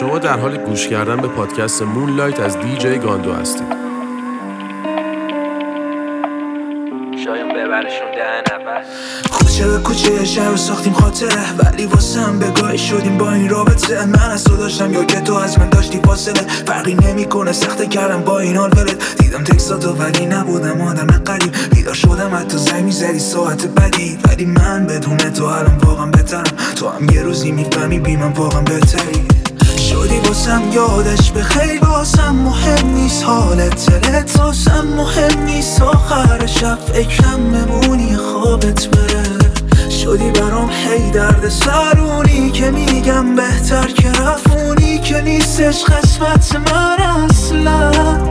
شما در حال گوش کردن به پادکست مونلایت از دیجی گاندو هستید. شایم ببرشون دهن اول کوچه به کوچه شهر ساختیم خاطره، ولی واسه هم بگاهی شدیم با این رابطه. من از تو داشتم یا که تو از من داشتی فاصله، فرقی نمیکنه سخته کردم با این حال ولت. دیدم تکساتو ولی نبودم آدم قریب، بیدار شدم حتی زنگ میزدی ساعت بدی، ولی من بدون تو الان واقعا بهترم. تو هم یه روزی میفهمی بی من واقعا بهتری شدی. واسم یادش به خیلی واسم مهم نیست حالت دلت، واسم مهم نیست آخر شب فکرم بمونی خوابت بره. شدی برام هی درد سرونی که میگم بهتر که رفونی، که نیستش قسمت من اصلا.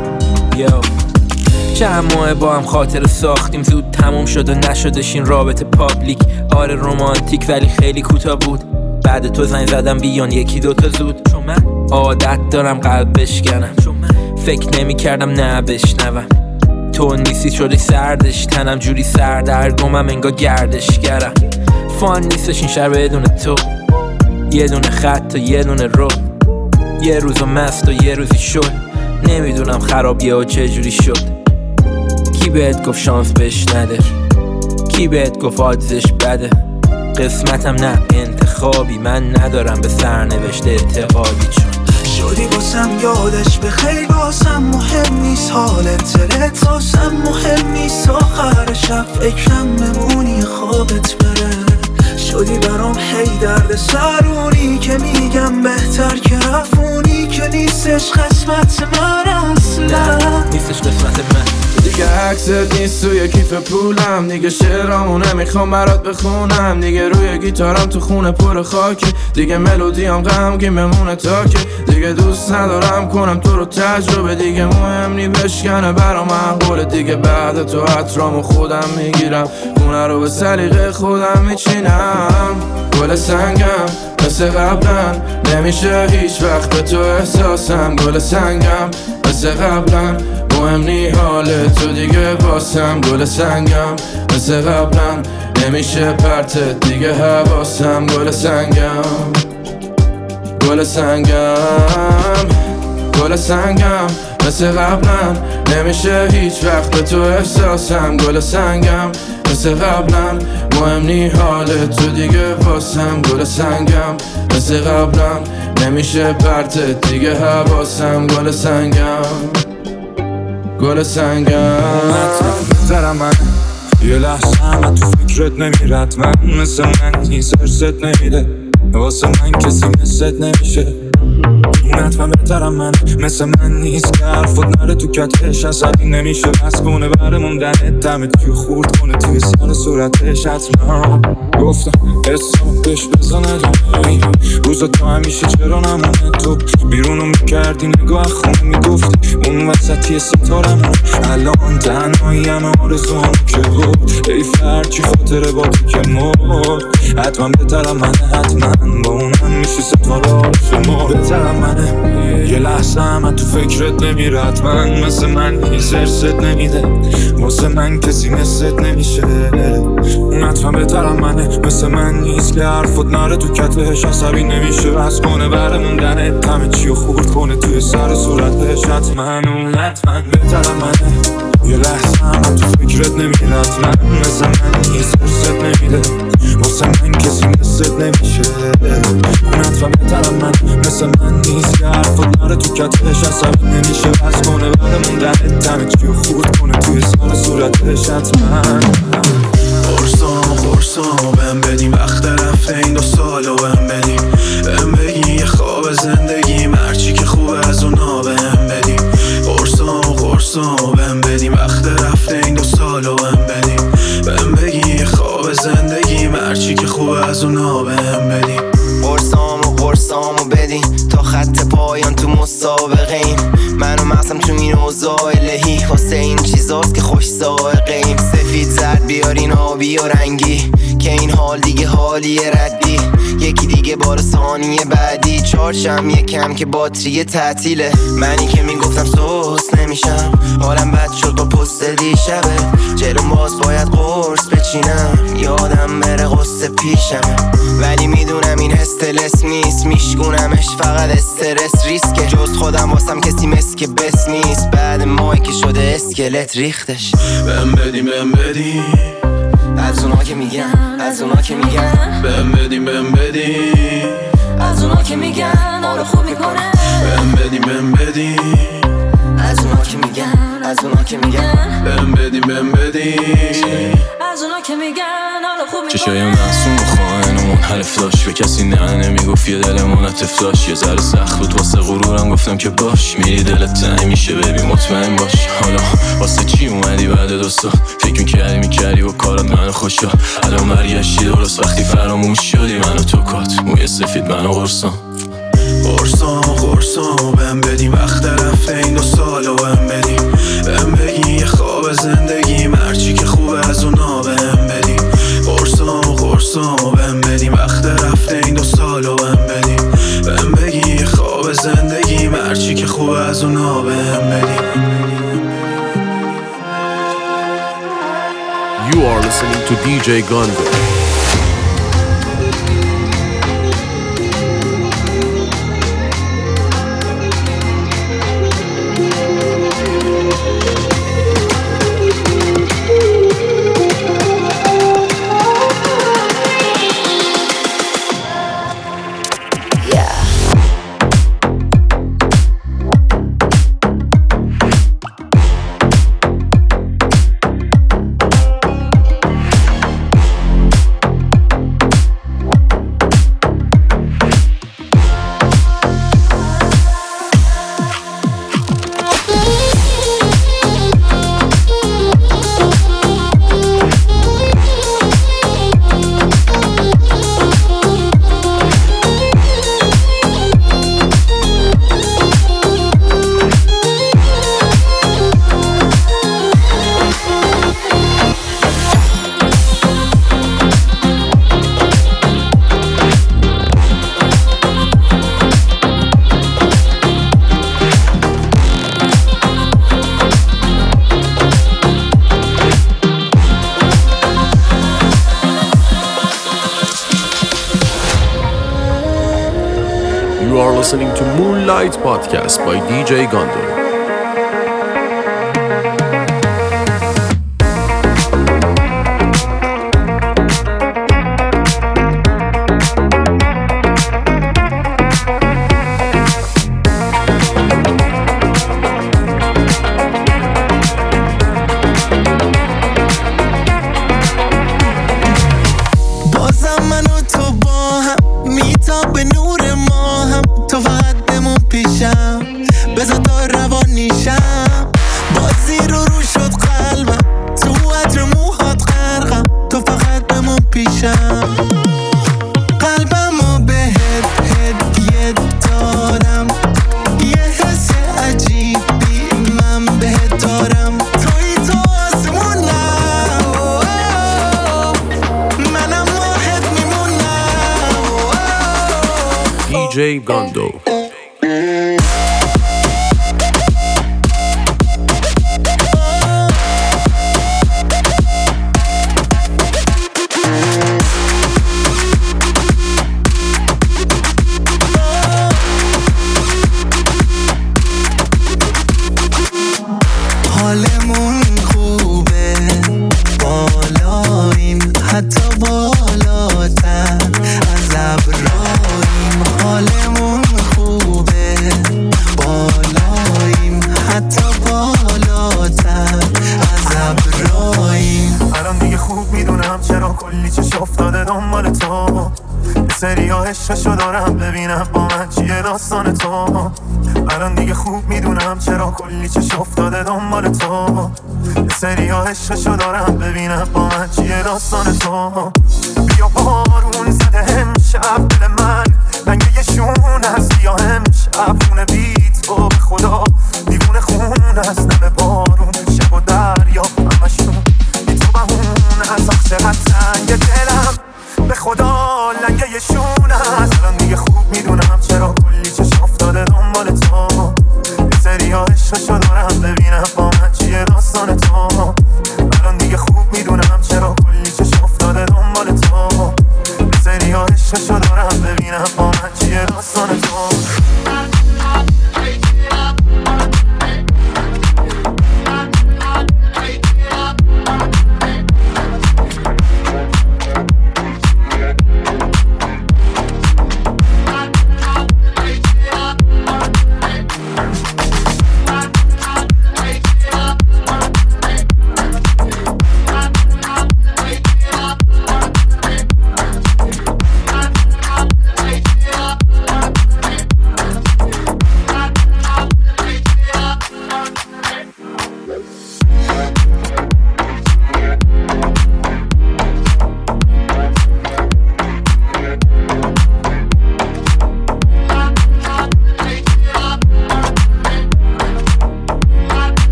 چند ماه با هم خاطر ساختیم، زود تموم شد و نشدش این رابطه پابلیک. آره رومانتیک ولی خیلی کوتاه بود. بعد تو زنگ زدم بیان یکی دوتا زود، چون من عادت دارم قلب بشکنم، چون من فکر نمی کردم نه بشنوم. تو نیستی شدی سردش، تنم جوری سردرگمم انگار گردشگرم. فان نیستش این شهر بدون تو، یه دونه خط و یه دونه رو، یه روزو مست و یه روزی شد. نمیدونم خرابیه و چه جوری شد. کی بهت گفت شانس بهش نده، کی بهت گفت آدزش بده. قسمتم نه انتخابی، من ندارم به سرنوشت اعتقادی. چون شدی واسم یادش به خیلی واسم مهم نیست حالت دلت، واسم مهم نیست آخر شب فکرم بمونی خوابت بره. شدی برام هی درد سرونی که میگم بهتر که رفونی، که نیستش قسمت من اصلا. نیستش قسمت من. دیگه عکست نیست توی کیف پولم، دیگه شعرامو نمیخوام برات بخونم، دیگه روی گیتارم تو خونه پر خاکی، دیگه ملودیام غمگین بمونه تا که دیگه دوست ندارم کنم تو رو تجربه، دیگه مهم نی بشکنه برام معقوله. دیگه بعد تو عطرامو خودم میگیرم، خونه رو به سلیقه خودم میچینم. گل سنگم مثل قبلا، نمیشه هیچ وقت به تو احساسم. گل سنگم مثل قبلا، مهم نی حال تو دیگه واسم. گل سنگم مثل قبلا، نمیشه پرتت دیگه حواسم. گل سنگم، گل سنگم، گل سنگم مثل قبلا، نمیشه هیچ وقت به تو احساسم. گل سنگم مثل قبلا، مهم نی حال تو دیگه واسم. گل سنگم مثل قبلا، نمیشه پرتت دیگه حواسم. گل سنگم، گل سنگم دارم من یه لحظه همه تو فکرت نمیرد، من مثل من نیست ارست نمیده، واسه من کسی مثلت نمیشه. حتما بهترم من مثل من نیست که حرفت نره تو کتش، عصبی نمیشه بس کنه بره موندنت، دمت کیو خورد کنه توی سر صورتش. حتما گفتم حسام بهش بزنه جمعی روزا تو همیشه چرا نمونه، تو بیرونو میکردی نگاه خونه میگفتی اون وسطی ستارمون. الان تنهاییم آرزوام که بود ای فرچی خاطره با تو که مرد. حتما بهترم منه، حتما با اونم میشه ستاره شما. بهترم منه یه لحظه هم تو فکرت نمیرد، من مثل من نیست ارست نمیده، واسه من کسی مثلت نمیشه. حتما بهترم منه مثل من نیست که حرفت نره تو کتش، عصبی نمیشه بس کنه بره موندنت، همه چیو خورد کنه توی سر صورتش. حتما بهترم منه یه لحظه هم تو فکرت نمیرد، من مثل من نیست ارست نمیده، واسه من کسی مثلت نمیشه. حتما بهترم من مثل من نیست که حرفت نره تو کتش، عصبی نمیشه بس کنه بره موندنت، همه چیو خورد کنه توی سر صورتش. حتما قرصامو بهم بدیم، وقت رفته این 2 سالو بهم بدیم، بهم بگی یه خواب زندگیم هرچی که خوبه از اونا بهم بدیم. قرصامو بهم بدیم، وقت رفته این 2 سالو بهم بدیم، بهم بگی یه خواب زندگیم هرچی که خوبه از اونا بهم بدیم. قرصامو بدین تا خط پایان تو مسابقه ایم، منو مغزم تو این اوضاع الهی واسه این چیزاست که خوش سائقه ایم. سفید زرد بیارین آبی و رنگی که این حال دیگه حالی ردی، یکی دیگه بار ثانیه بعدی. چارشم یکم که باتری تعطیله، منی که میگفتم سوس نمیشم، حالم بد شد با پست دیشبه. جلوم باز باید قرص بچینم، یادم بره قصه پیشمه، ولی میدونم این استرس نیست، میشگونمش فقط استرس ریسکه، جز خودم واسم کسی مسک بس نیست، بعد ماهی که شده اسکلت ریختش. بهم بدی بهم بدی از اونا که میگن، از اونا که میگن بهم بدی بهم بدی از اونا که میگن حالو خوب میکنه، بهم بدی بهم بدی از اونا که میگن، از اونا که میگن بهم بدی بهم بدی از اونا که میگن حالو خوب میکنه. چشایم معصوم خواهن و منحرف داشت، به کسی نه نمیگفت یه دلمون عطف داشت، یه ذره سخت بود واسه غرورم گفتم که باش، میری دلت تنگ میشه ببین مطمئن باش. حالا واسه چی اومدی بعد 2 سال؟ فکر میکردی و کارات منو خوشا، الان برگشتی درست وقتی فراموش شدی منو تو کات، موی سفید منو قرصان قرصام بهم بدی وقت رفته این 2 سال و بهم بدی، بهم بگی یه خواب زندگی مرچی که خوبه از اونا بهم بدی، قرصام بهم بدی وقت رفته این 2 سال و بهم بدی، بهم بگی یه خواب زندگی مرچی که خوبه از اونا بهم بدی. You are listening to DJ Gondo. You are listening to Moonlight Podcast by DJ Gondo. بازم من و تو با هم میتاب به نور ما هم، تو فقط بمون پیشم بذار تا روانیشم، بازی رو شد قلبم تو عطر موهات غرقم، تو فقط بمون پیشم، قلبمو بهت هدیه دارم، یه حس عجیبی من بهت دارم، توی تو آسمونم، منم واحد میمونم. DJ Gondo. حالمون خوبه بالاییم، حتی بالاتر از ابراییم، حالمون خوبه بالاییم، حتی بالاتر از ابراییم. الان دیگه خوب میدونم چرا کلی چش افتاده دنبال تو، یه سری ها عشقشو دارم ببینم با من چیه داستان تو، الان دیگه خوب میدونم چرا کلی چش افتاده دنبال تو، یه سری ها عشقشو دارم ببینم با من چیه داستان تو. بیا بارون زده امشب دل من رنگ یه شون هست، بیا امشب خونه بیت تو به خدا دیوونه خون هست، نمه بارون شب و دریا همشون بی تو بهون هست، آخ چقدر تنگ دلم به خدا لنگه یه شون هست، الان دیگه خوب میدونم چرا کلی چش افتاده دنبال تو، یه سری ها عشقشو دارم ببینم با من چیه داستان تو، الان دیگه خوب میدونم چرا کلی چش افتاده دنبال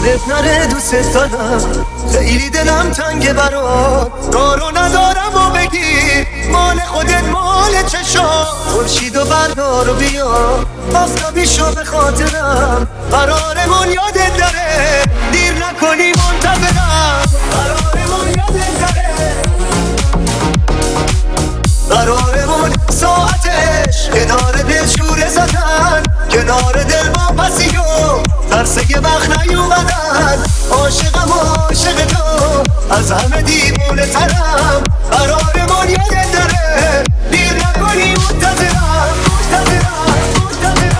یادت نره دوست دارم، خیلی دلم تنگه برات، کارو ندارم و بگیر مال خودت مال چشام. خورشید و بردار و بیا آفتابی شو به خاطرم، قرارمون یادت داره دیر نکنی منتظرم، قرارمون یادت داره، قرارمون ساعتش کنار دل شوره زدن، کنار دل با پسی و ترسه وقت نیومدن. عاشقم عاشق تو از همه دیوونه ترم، قرارمون یادت داره دیر نکنی منتظرم، منتظرم، منتظرم.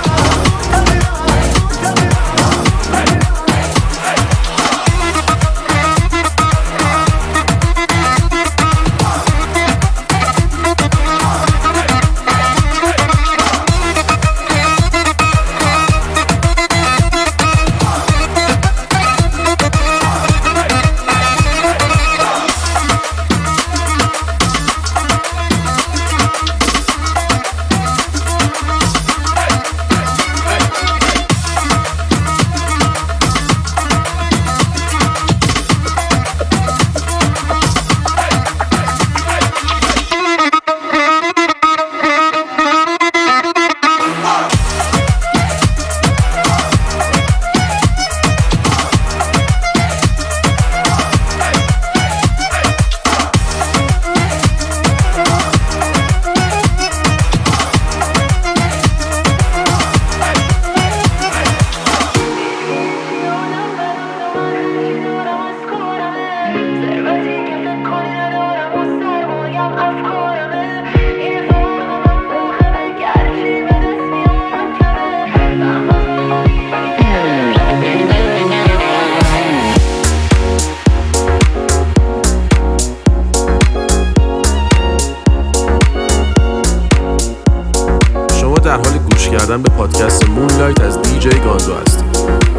در حال گوش کردن به پادکست مونلایت از دیجی گاندو هستید.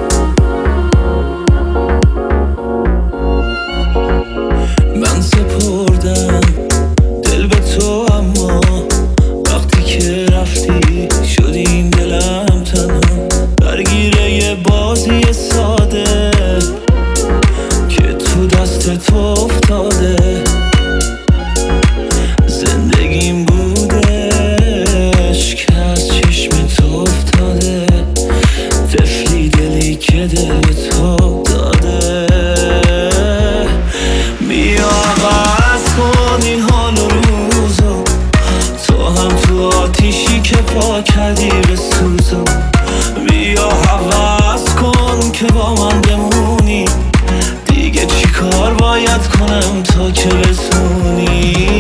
من سپردم دل به تو، اما وقتی که رفتی شدیم دلم تنها، درگیره یه بازی ساده که تو دست تو افتاده. زندگیم بودش که از چشم تو افتاده، طفلی دلی که دل به تو داده. بیا عوض کن این حال و روزو، تو هم تو آتیشی که پا کردی به سوزو. بیا عوض کن که با من بمونی، دیگه چی کار باید کنم تا که بتونی.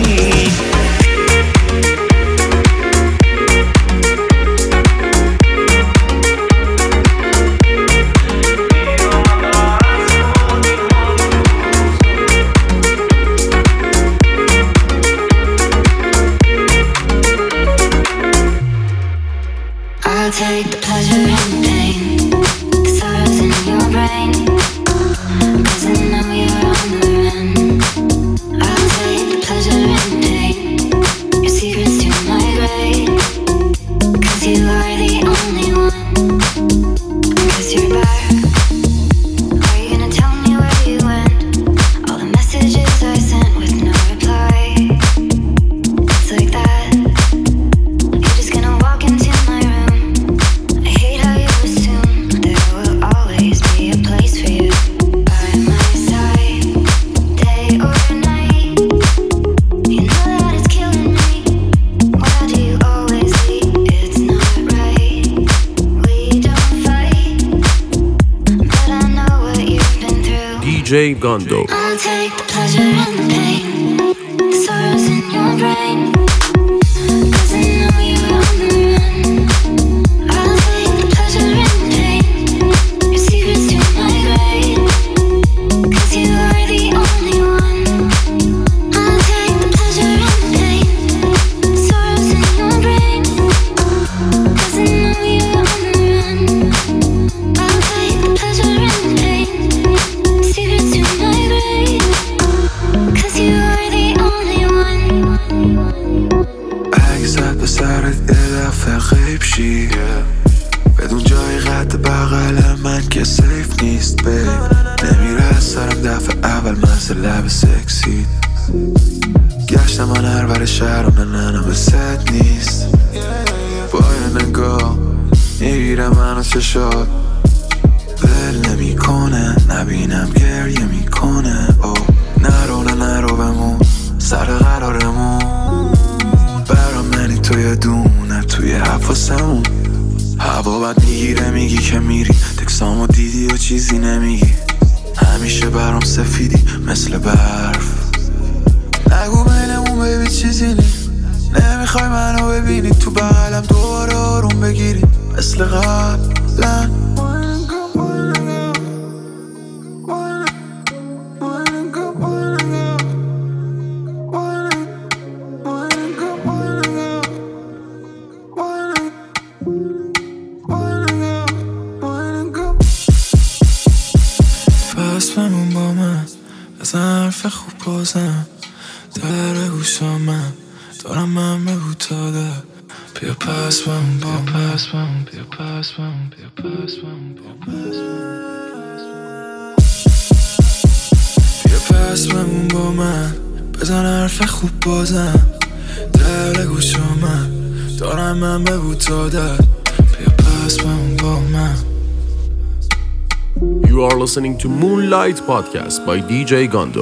I'll take the pleasure and pain, the sorrows in your brain, 'cause I know you're on the run. I'll take the pleasure and pain, your secrets to my grave, 'cause you are the only one, 'cause you're back. Are you gonna tell me where you went? All the messages I sent with no reply. It's like that. You're just gonna walk into my room. I hate how you assume there will always be a place for you by my side, day or night. You know that it's killing me. Why do you always leave? It's not right. We don't fight, but I know what you've been through. دیجی گاندو. I'll take the pleasure and the pain, the sorrows in your brain, 'cause I know you're on the run. I'll take the pleasure and the pain, your secrets to my grave, 'cause you are the only one. I'll take the pleasure and the pain, the sorrows in your brain, 'cause I know you're on the run. I'll take the pleasure and the pain, secrets to my grave, 'cause you are the only one. حد بغل من که سیف نیست بی نمیره از سرم دفعه اول مثل لب سکسی گشتم من هر بر شهرم نه به ست نیست با یه نگاه میگیره منو چشات ول نمی کنه نبینم گریه میکنه نرو بمون سر قرارمون برا منی تو یه دونه توی حفاظمون هوا بد میگیره میگی که میری تکسامو دیدی و چیزی نمیگی همیشه برام سفیدی مثل برف نگو بینمون بیبی چیزی نیست نمیخوای منو ببینی تو بغلم دوباره آروم بگیری مثل قبلا پس بمون با من بزن حرف خوب بازم در گوشامم دارم من بگو تا ده بیا پس بمون با من بیا پس بمون با من بزن حرف خوب بازم در گوشامم دارم من بگو تا ده بیا پس بمون با من. You are listening to Moonlight Podcast by DJ Gondo.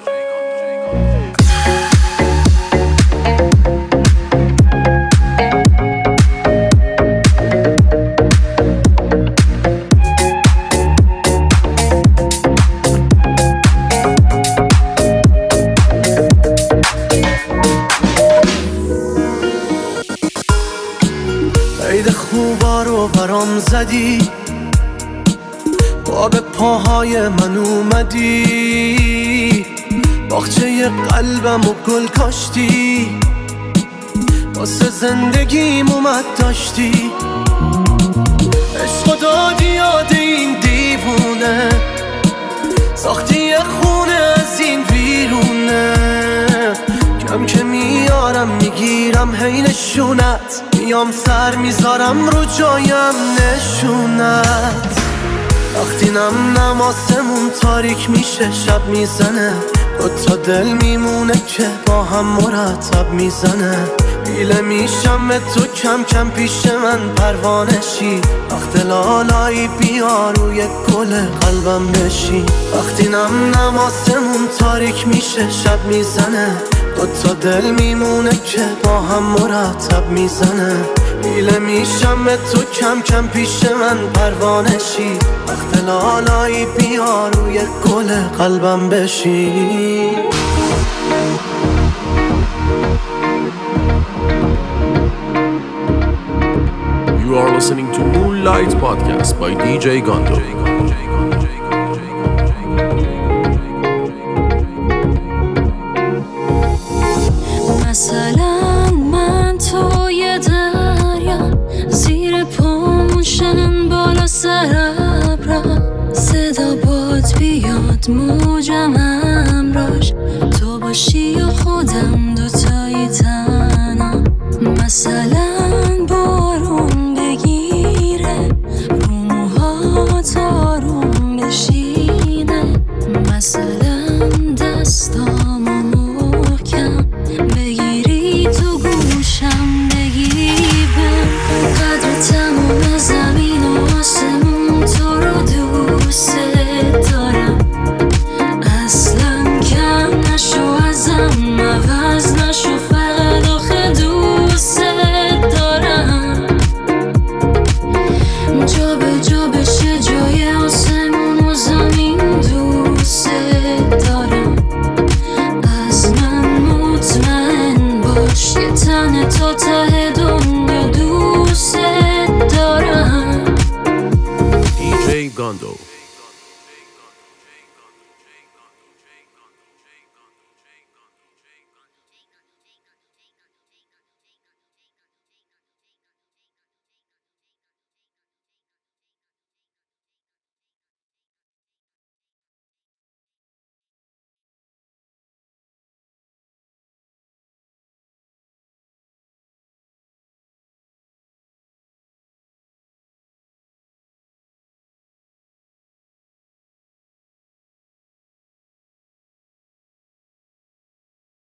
عید خوبا رو برام زدی با به پاهای من اومدی باغچه قلبم و گل کاشتی واسه زندگیم اومد داشتی عشق دادی یاد این دیوونه ساختی یه خونه از این ویرونه کم که میارم میگیرم هی نشونت میام سر میذارم رو جایم نشونت وقتی نم آسمون تاریک میشه شب میزنه دوتا دل میمونه که با هم مرتب میزنه بیله میشم به تو کم کم پیش من پروانه شی وقت لالایی بیا روی گل قلبم بشی وقتی نم آسمون تاریک میشه شب میزنه دوتا دل میمونه که با هم مرتب میزنه بیله میشم به تو کم کم پیش من پروانه شی وقت لالایی بیا روی گل قلبم بشی. You are listening to Moonlight Podcast by DJ Gondo. مثلا من توی دریا زیر پاموشن بالا سر ابرا صدا باد بیاد موجم امراش تو باشی یا خودم دوتایی تنها مثلا بارون بگیره رو موهات آروم بشینه مثلا دستامو محکم بگیری تو گوشم بگی بهم قدر تموم زمین و آسمون تو رو دوست دارم اصلا کم نشو ازم عوض نشو فقط آخه دوست دارم جا به جا بشه جای آسمون و زمین دوست دارم از من مطمئن باش یه تن تا ته دنیا دوست دارم. DJ Gondo.